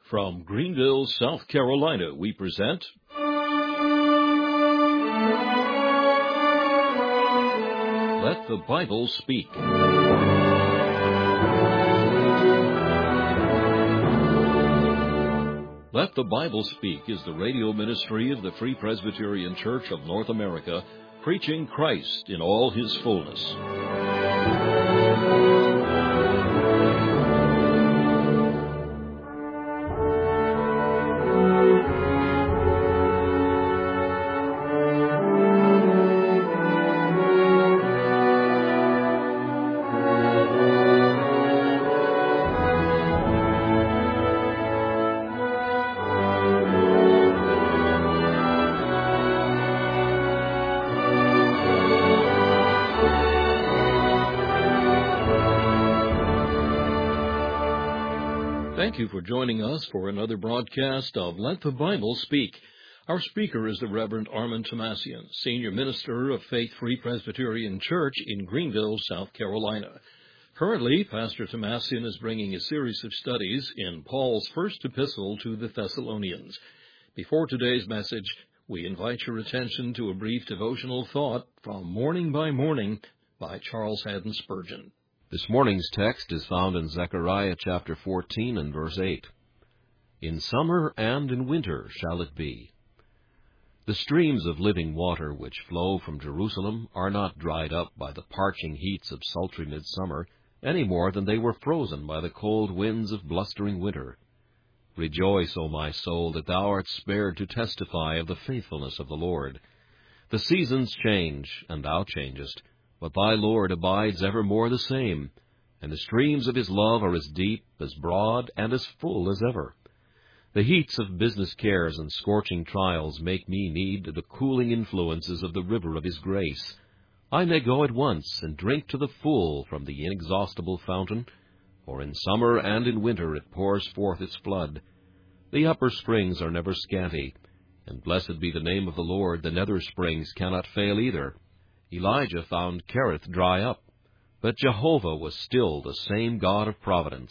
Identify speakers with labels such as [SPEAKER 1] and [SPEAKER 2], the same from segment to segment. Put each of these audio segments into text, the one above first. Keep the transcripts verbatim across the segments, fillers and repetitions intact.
[SPEAKER 1] From Greenville, South Carolina, we present Let the Bible Speak. Let the Bible Speak is the radio ministry of the Free Presbyterian Church of North America, preaching Christ in all His fullness. Thank you for joining us for another broadcast of Let the Bible Speak. Our speaker is the Reverend Armand Tomasian, Senior Minister of Faith Free Presbyterian Church in Greenville, South Carolina. Currently, Pastor Tomasian is bringing a series of studies in Paul's first epistle to the Thessalonians. Before today's message, we invite your attention to a brief devotional thought from Morning by Morning by Charles Haddon Spurgeon.
[SPEAKER 2] This morning's text is found in Zechariah chapter fourteen and verse eight. In summer and in winter shall it be. The streams of living water which flow from Jerusalem are not dried up by the parching heats of sultry midsummer, any more than they were frozen by the cold winds of blustering winter. Rejoice, O my soul, that thou art spared to testify of the faithfulness of the Lord. The seasons change, and thou changest, but thy Lord abides evermore the same, and the streams of his love are as deep, as broad, and as full as ever. The heats of business cares and scorching trials make me need the cooling influences of the river of his grace. I may go at once and drink to the full from the inexhaustible fountain, for in summer and in winter it pours forth its flood. The upper springs are never scanty, and blessed be the name of the Lord, the nether springs cannot fail either. Elijah found Kerith dry up, but Jehovah was still the same God of providence.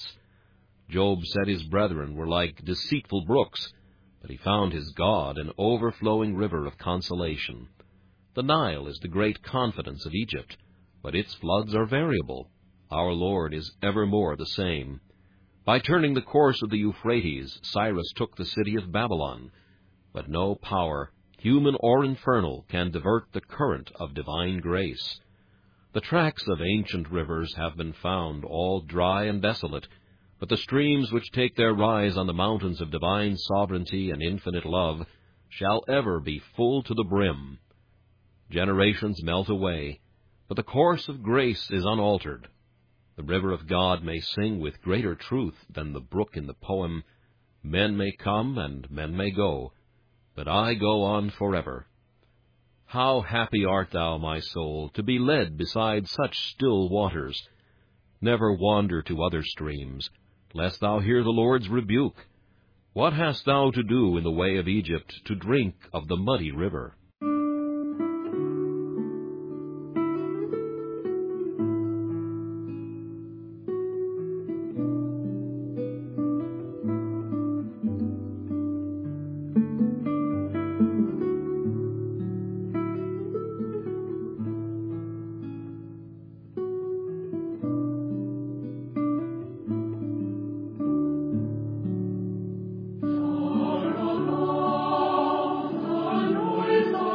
[SPEAKER 2] Job said his brethren were like deceitful brooks, but he found his God an overflowing river of consolation. The Nile is the great confidence of Egypt, but its floods are variable. Our Lord is evermore the same. By turning the course of the Euphrates, Cyrus took the city of Babylon, but no power, human or infernal, can divert the current of divine grace. The tracks of ancient rivers have been found all dry and desolate, but the streams which take their rise on the mountains of divine sovereignty and infinite love shall ever be full to the brim. Generations melt away, but the course of grace is unaltered. The river of God may sing with greater truth than the brook in the poem, "Men may come and men may go, but I go on forever." How happy art thou, my soul, to be led beside such still waters. Never wander to other streams, lest thou hear the Lord's rebuke. What hast thou to do in the way of Egypt to drink of the muddy river?
[SPEAKER 3] With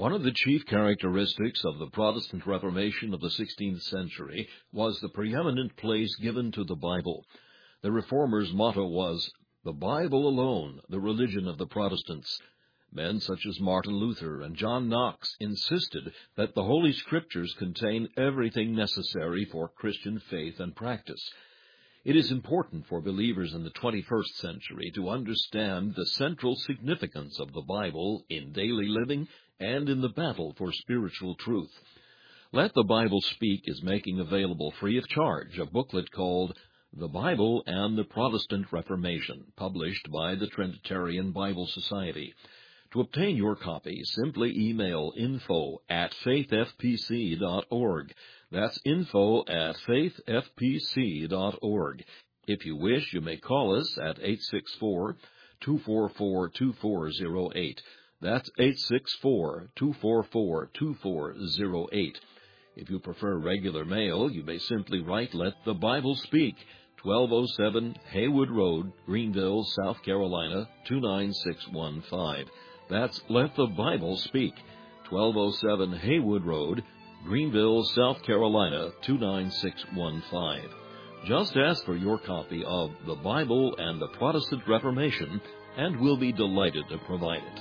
[SPEAKER 1] One of the chief characteristics of the Protestant Reformation of the sixteenth century was the preeminent place given to the Bible. The Reformers' motto was, "The Bible alone, the religion of the Protestants." Men such as Martin Luther and John Knox insisted that the Holy Scriptures contain everything necessary for Christian faith and practice. It is important for believers in the twenty-first century to understand the central significance of the Bible in daily living and in the battle for spiritual truth. Let the Bible Speak is making available free of charge a booklet called The Bible and the Protestant Reformation, published by the Trinitarian Bible Society. To obtain your copy, simply email info at faith f p c dot org. That's info at faith f p c dot org. If you wish, you may call us at eight six four, two four four, two four zero eight. That's eight six four, two four four, two four zero eight. If you prefer regular mail, you may simply write Let the Bible Speak, twelve oh seven Haywood Road, Greenville, South Carolina, two nine six one five. That's Let the Bible Speak, twelve oh seven Haywood Road, Greenville, South Carolina, two nine six one five. Just ask for your copy of The Bible and the Protestant Reformation, and we'll be delighted to provide it.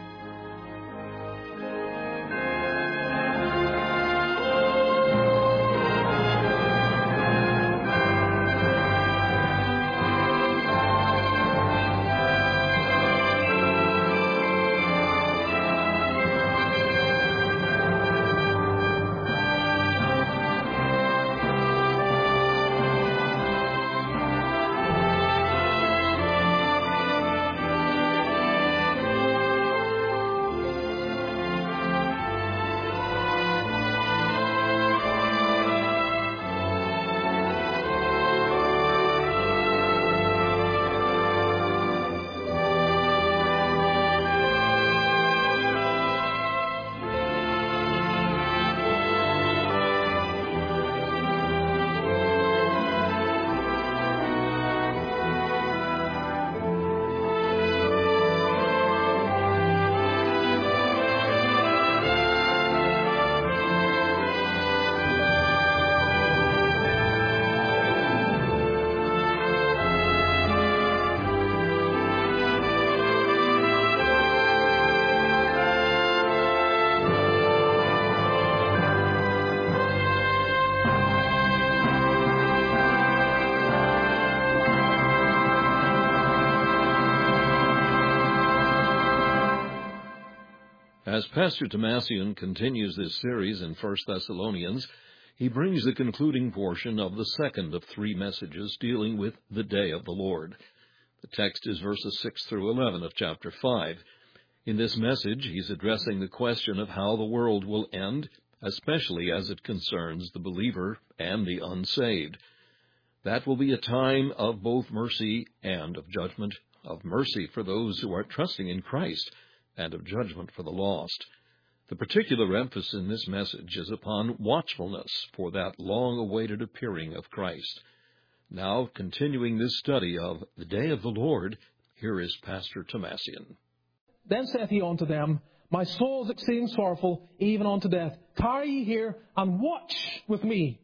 [SPEAKER 1] As Pastor Tomasian continues this series in First Thessalonians, he brings the concluding portion of the second of three messages dealing with the day of the Lord. The text is verses six through eleven of chapter five. In this message, he's addressing the question of how the world will end, especially as it concerns the believer and the unsaved. That will be a time of both mercy and of judgment, of mercy for those who are trusting in Christ, and of judgment for the lost. The particular emphasis in this message is upon watchfulness for that long-awaited appearing of Christ. Now, continuing this study of the day of the Lord, here is Pastor Tomasian.
[SPEAKER 3] Then saith he unto them, My soul is exceeding sorrowful, even unto death. Tarry ye here, and watch with me.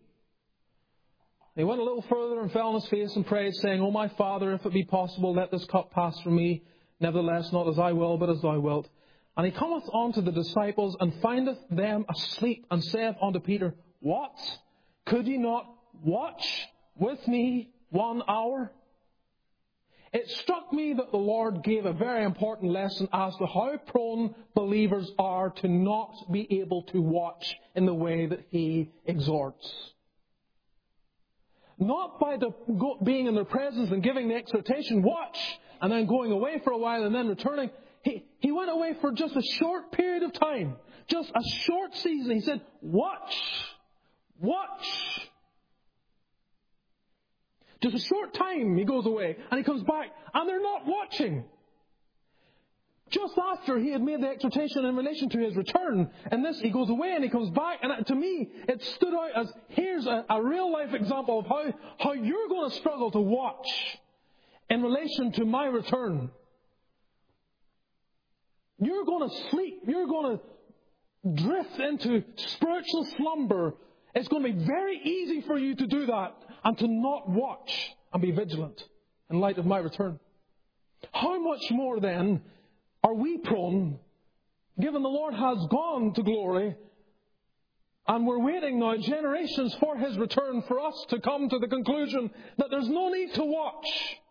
[SPEAKER 3] He went a little further and fell on his face and prayed, saying, O my Father, if it be possible, let this cup pass from me. Nevertheless, not as I will, but as thou wilt. And he cometh unto the disciples, and findeth them asleep, and saith unto Peter, What? Could ye not watch with me one hour? It struck me that the Lord gave a very important lesson as to how prone believers are to not be able to watch in the way that he exhorts. Not by the, go, being in their presence and giving the exhortation, watch, and then going away for a while and then returning. He, he went away for just a short period of time. Just a short season. He said, watch. Watch. Just a short time he goes away and he comes back and they're not watching. Just after he had made the exhortation in relation to his return, and this, he goes away and he comes back, and to me, it stood out as, here's a, a real-life example of how, how you're going to struggle to watch in relation to my return. You're going to sleep. You're going to drift into spiritual slumber, it's going to be very easy for you to do that and to not watch and be vigilant in light of my return. How much more then are we prone, given the Lord has gone to glory, and we're waiting now generations for His return, for us to come to the conclusion that there's no need to watch.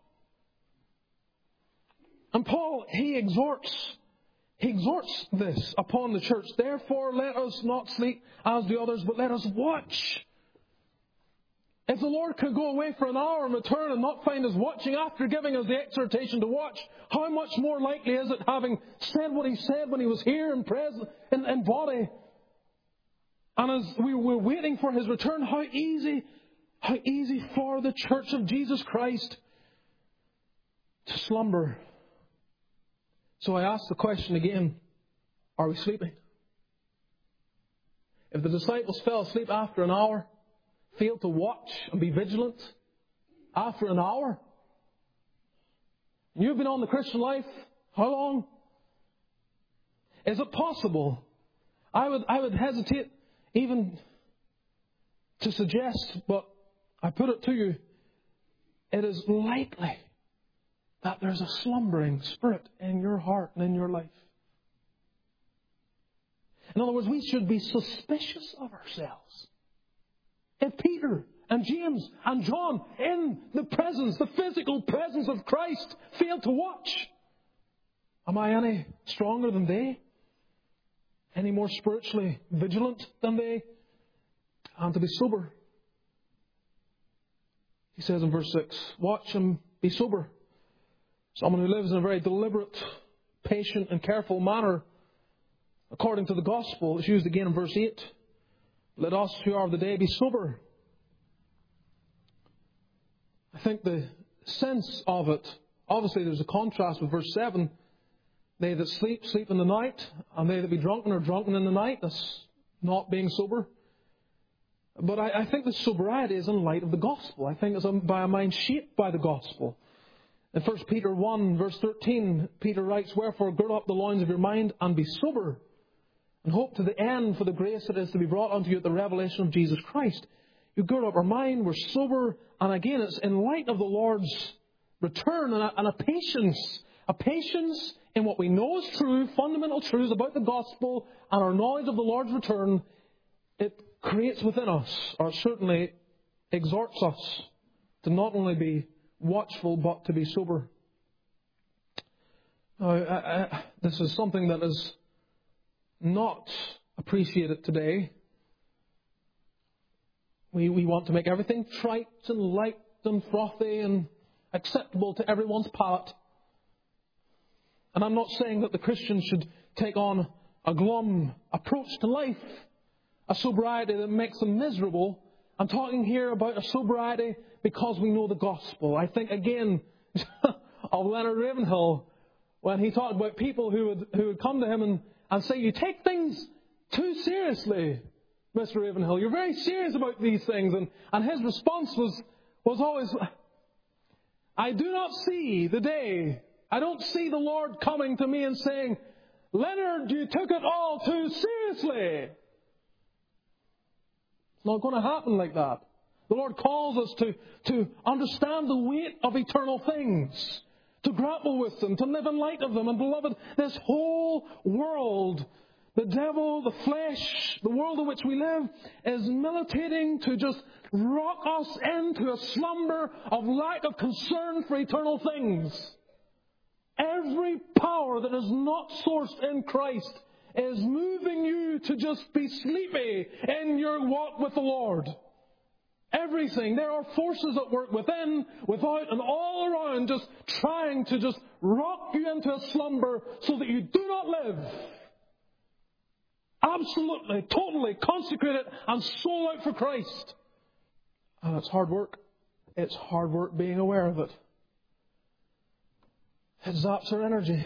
[SPEAKER 3] And Paul, he exhorts, he exhorts this upon the church. Therefore, let us not sleep as the others, but let us watch. If the Lord could go away for an hour and return and not find us watching after giving us the exhortation to watch, how much more likely is it, having said what He said when He was here in present, in, in body, and as we were waiting for His return, how easy, how easy for the church of Jesus Christ to slumber. So I ask the question again, are we sleeping? If the disciples fell asleep after an hour, failed to watch and be vigilant after an hour, you've been on the Christian life how long? Is it possible? I would, I would hesitate even to suggest, but I put it to you, it is likely that there's a slumbering spirit in your heart and in your life. In other words, we should be suspicious of ourselves. If Peter and James and John, in the presence, the physical presence of Christ, failed to watch, am I any stronger than they? Any more spiritually vigilant than they? And to be sober. He says in verse six, watch and be sober. Someone who lives in a very deliberate, patient and careful manner, according to the gospel. It's used again in verse eight. Let us who are of the day be sober. I think the sense of it, obviously there's a contrast with verse seven. They that sleep, sleep in the night, and they that be drunken are drunken in the night. That's not being sober. But I, I think the sobriety is in light of the gospel. I think it's by a mind shaped by the gospel. In First Peter one, verse thirteen, Peter writes, wherefore gird up the loins of your mind and be sober, and hope to the end for the grace that is to be brought unto you at the revelation of Jesus Christ. You gird up our mind, we're sober, and again it's in light of the Lord's return and a, and a patience, a patience in what we know is true, fundamental truths about the gospel and our knowledge of the Lord's return. It creates within us, or certainly exhorts us, to not only be watchful but to be sober. Now, I, I, this is something that is not appreciated today. We, we want to make everything trite and light and frothy and acceptable to everyone's palate. And I'm not saying that the Christian should take on a glum approach to life, a sobriety that makes them miserable. I'm talking here about a sobriety because we know the gospel. I think again of Leonard Ravenhill when he talked about people who would who would come to him and, and say, you take things too seriously, Mister Ravenhill. You're very serious about these things. And, and his response was, was always, I do not see the day, I don't see the Lord coming to me and saying, Leonard, you took it all too seriously. It's not going to happen like that. The Lord calls us to, to understand the weight of eternal things, to grapple with them, to live in light of them. And beloved, this whole world, the devil, the flesh, the world in which we live, is militating to just rock us into a slumber of lack of concern for eternal things. Every power that is not sourced in Christ is moving you to just be sleepy in your walk with the Lord. Everything. There are forces at work within, without, and all around, just trying to just rock you into a slumber so that you do not live. Absolutely, totally consecrated and sold out for Christ. And it's hard work. It's hard work being aware of it. It zaps our energy.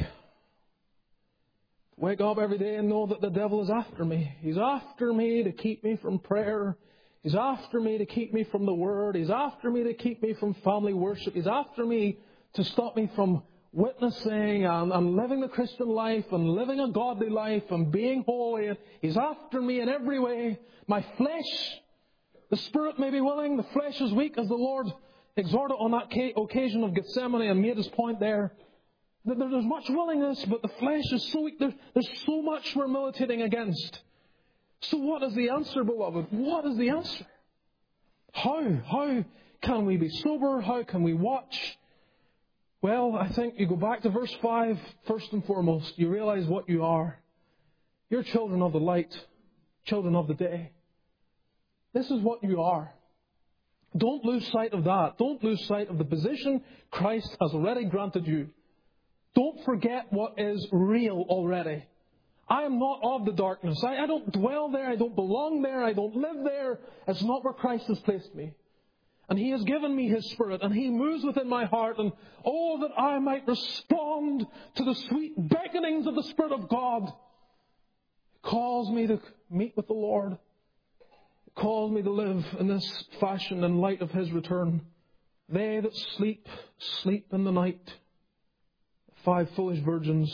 [SPEAKER 3] Wake up every day and know that the devil is after me. He's after me to keep me from prayer. He's after me to keep me from the Word. He's after me to keep me from family worship. He's after me to stop me from witnessing and, and living the Christian life and living a godly life and being holy. And He's after me in every way. My flesh, the spirit may be willing, the flesh is weak, as the Lord exhorted on that occasion of Gethsemane and made His point there. There's much willingness, but the flesh is so weak. There's, there's so much we're militating against. So what is the answer, beloved? What is the answer? How? How can we be sober? How can we watch? Well, I think you go back to verse five, first and foremost. You realize what you are. You're children of the light, children of the day. This is what you are. Don't lose sight of that. Don't lose sight of the position Christ has already granted you. Don't forget what is real already. I am not of the darkness. I, I don't dwell there. I don't belong there. I don't live there. It's not where Christ has placed me. And He has given me His Spirit, and He moves within my heart, and oh, that I might respond to the sweet beckonings of the Spirit of God. It calls me to meet with the Lord. It calls me to live in this fashion in light of His return. They that sleep, sleep in the night. Five foolish virgins.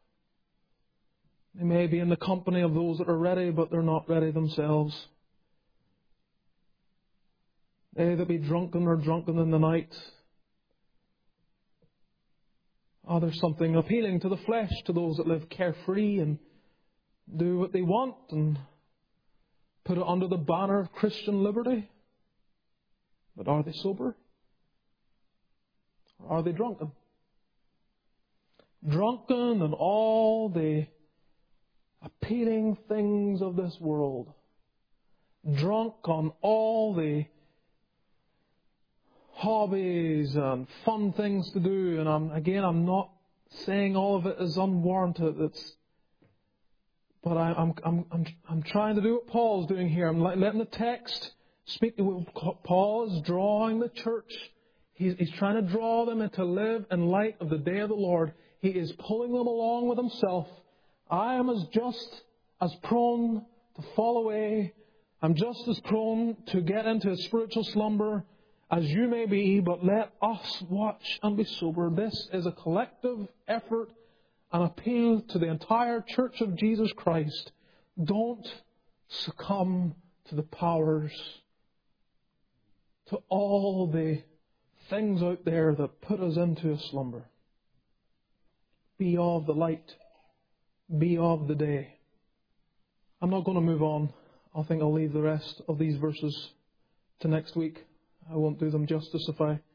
[SPEAKER 3] They may be in the company of those that are ready, but they're not ready themselves. They that be drunken are drunken in the night. Oh, there's something appealing to the flesh, to those that live carefree and do what they want and put it under the banner of Christian liberty. But are they sober? Or are they drunken? Drunken in all the appealing things of this world. Drunk on all the hobbies and fun things to do. And I'm, again, I'm not saying all of it is unwarranted. It's, but I, I'm, I'm, I'm, I'm trying to do what Paul's doing here. I'm letting the text speak to what Paul is drawing the church. He's, he's trying to draw them into live in light of the day of the Lord. He is pulling them along with Himself. I am as just as prone to fall away. I'm just as prone to get into a spiritual slumber as you may be, but let us watch and be sober. This is a collective effort, an appeal to the entire Church of Jesus Christ. Don't succumb to the powers, to all the things out there that put us into a slumber. Be of the light. Be of the day. I'm not going to move on. I think I'll leave the rest of these verses to next week. I won't do them justice if I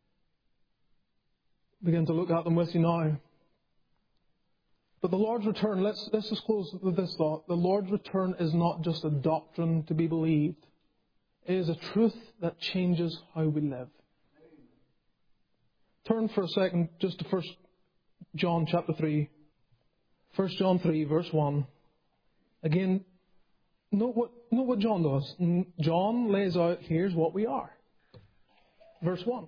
[SPEAKER 3] begin to look at them with you now. But the Lord's return, let's, let's just close with this thought. The Lord's return is not just a doctrine to be believed. It is a truth that changes how we live. Turn for a second just to First John chapter three. First John three, verse one. Again, note what, note what John does. John lays out, here's what we are. Verse one.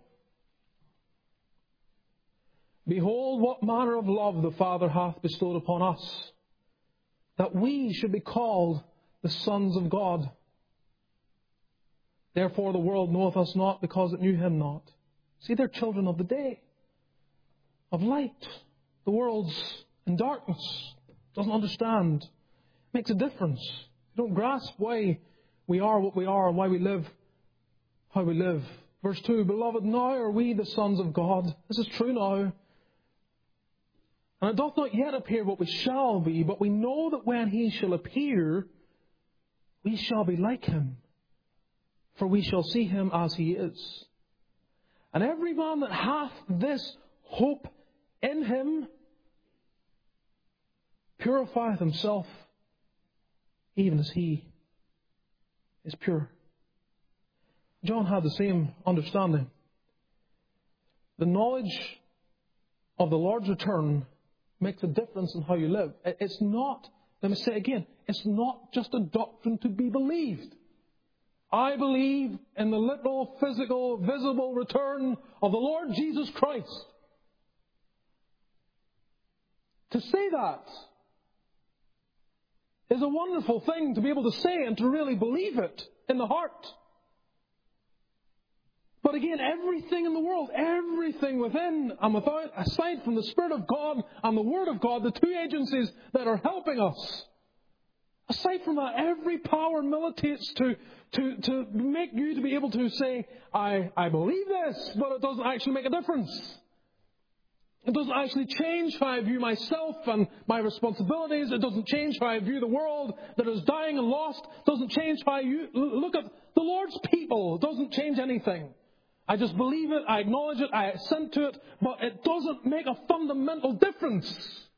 [SPEAKER 3] Behold, what manner of love the Father hath bestowed upon us, that we should be called the sons of God. Therefore the world knoweth us not, because it knew Him not. See, they're children of the day, of light. The world's in darkness, doesn't understand, makes a difference. They don't grasp why we are what we are and why we live how we live. Verse two, Beloved, now are we the sons of God. This is true now. And it doth not yet appear what we shall be, but we know that when He shall appear, we shall be like Him, for we shall see Him as He is. And every man that hath this hope in Him purifieth himself, even as He is pure. John had the same understanding. The knowledge of the Lord's return makes a difference in how you live. It's not, let me say again, it's not just a doctrine to be believed. I believe in the literal, physical, visible return of the Lord Jesus Christ. To say that is a wonderful thing to be able to say and to really believe it in the heart. But But again, everything in the world, everything within and without, aside from the Spirit of God and the Word of God, the two agencies that are helping us, aside from that, every power militates to, to, to make you to be able to say, I, I believe this, but it doesn't actually make a difference. It doesn't actually change how I view myself and my responsibilities. It doesn't change how I view the world that is dying and lost. It doesn't change how I look at the Lord's people. It doesn't change anything. I just believe it, I acknowledge it, I assent to it, but it doesn't make a fundamental difference.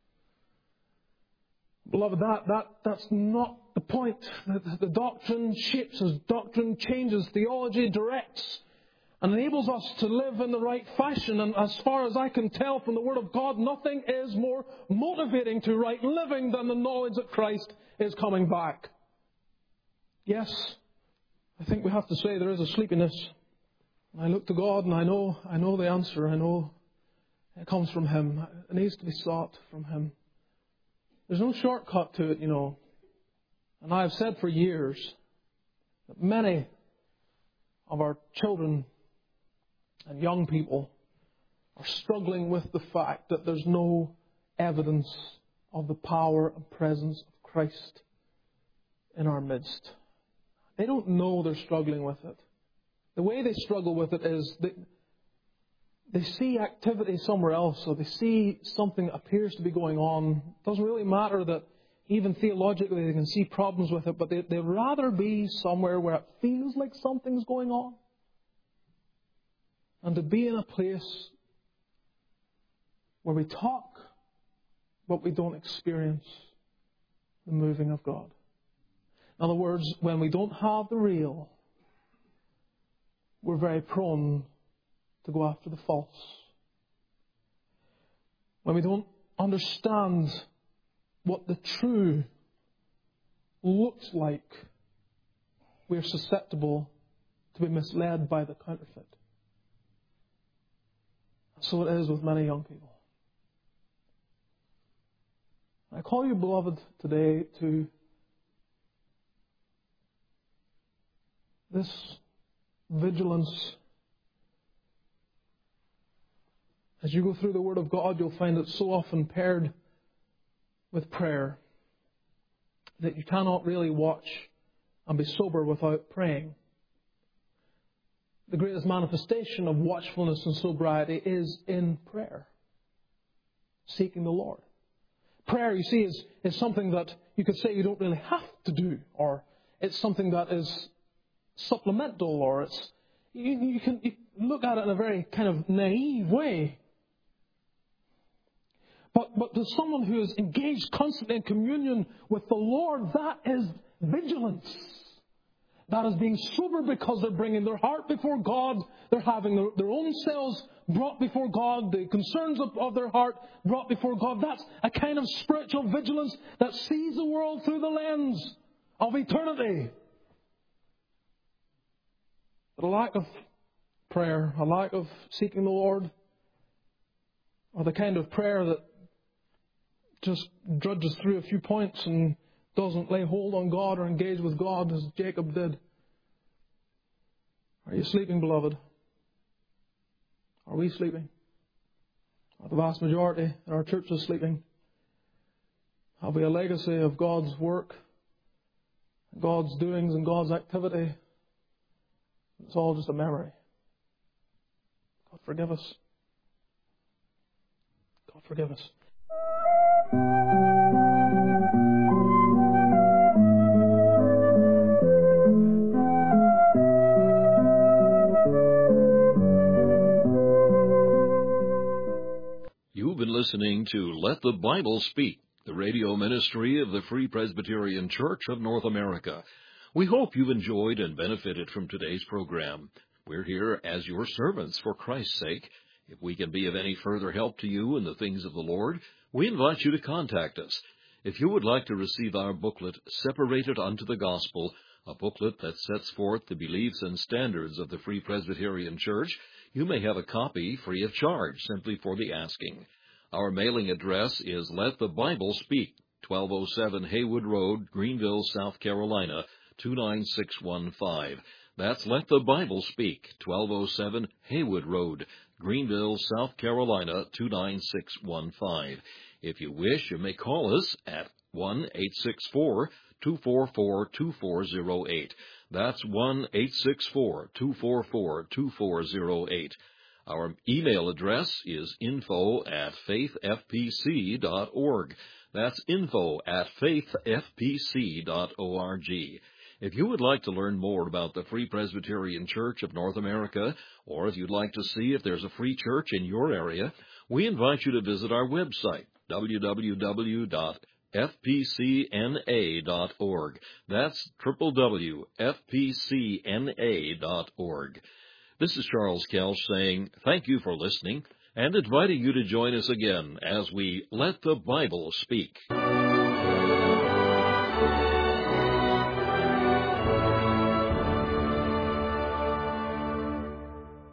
[SPEAKER 3] Beloved, that, that, that's not the point. The, the doctrine shapes us, doctrine changes, theology directs, and enables us to live in the right fashion. And as far as I can tell from the Word of God, nothing is more motivating to right living than the knowledge that Christ is coming back. Yes, I think we have to say there is a sleepiness. I look to God and I know, I know the answer. I know it comes from Him. It needs to be sought from Him. There's no shortcut to it, you know. And I have said for years that many of our children and young people are struggling with the fact that there's no evidence of the power and presence of Christ in our midst. They don't know they're struggling with it. The way they struggle with it is they, they see activity somewhere else, or they see something that appears to be going on. It doesn't really matter that even theologically they can see problems with it, but they, they'd rather be somewhere where it feels like something's going on. And to be in a place where we talk, but we don't experience the moving of God. In other words, when we don't have the real, we're very prone to go after the false. When we don't understand what the true looks like, we're susceptible to be misled by the counterfeit. So it is with many young people. I call you, beloved, today to this vigilance. As you go through the Word of God, you'll find it so often paired with prayer that you cannot really watch and be sober without praying. The greatest manifestation of watchfulness and sobriety is in prayer, seeking the Lord. Prayer, you see, is, is something that you could say you don't really have to do, or it's something that is supplemental, or it's you, you can you look at it in a very kind of naive way. But, but to someone who is engaged constantly in communion with the Lord, that is vigilance. That is being sober because they're bringing their heart before God. They're having their, their own selves brought before God. The concerns of, of their heart brought before God. That's a kind of spiritual vigilance that sees the world through the lens of eternity. But a lack of prayer, a lack of seeking the Lord, or the kind of prayer that just drudges through a few points and doesn't lay hold on God or engage with God as Jacob did. Are you sleeping, beloved? Are we sleeping? Are the vast majority in our churches sleeping? Have we a legacy of God's work, God's doings and God's activity? It's all just a memory. God forgive us. God forgive us.
[SPEAKER 1] You've been listening to Let the Bible Speak, the radio ministry of the Free Presbyterian Church of North America. We hope you've enjoyed and benefited from today's program. We're here as your servants for Christ's sake. If we can be of any further help to you in the things of the Lord, we invite you to contact us. If you would like to receive our booklet, Separated Unto the Gospel, a booklet that sets forth the beliefs and standards of the Free Presbyterian Church, you may have a copy free of charge, simply for the asking. Our mailing address is Let the Bible Speak, twelve oh seven Haywood Road, Greenville, South Carolina, two nine six one five. That's Let the Bible Speak, twelve oh seven Haywood Road, Greenville, South Carolina, two nine six one five. If you wish, you may call us at one eight six four, two four four, two four zero eight. That's one eight six four, two four four, two four zero eight. Our email address is info at faith f p c dot org. That's info at faith f p c dot org. If you would like to learn more about the Free Presbyterian Church of North America, or if you'd like to see if there's a free church in your area, we invite you to visit our website, w w w dot f p c n a dot org. That's w w w dot f p c n a dot org. This is Charles Kelch saying thank you for listening and inviting you to join us again as we Let the Bible Speak.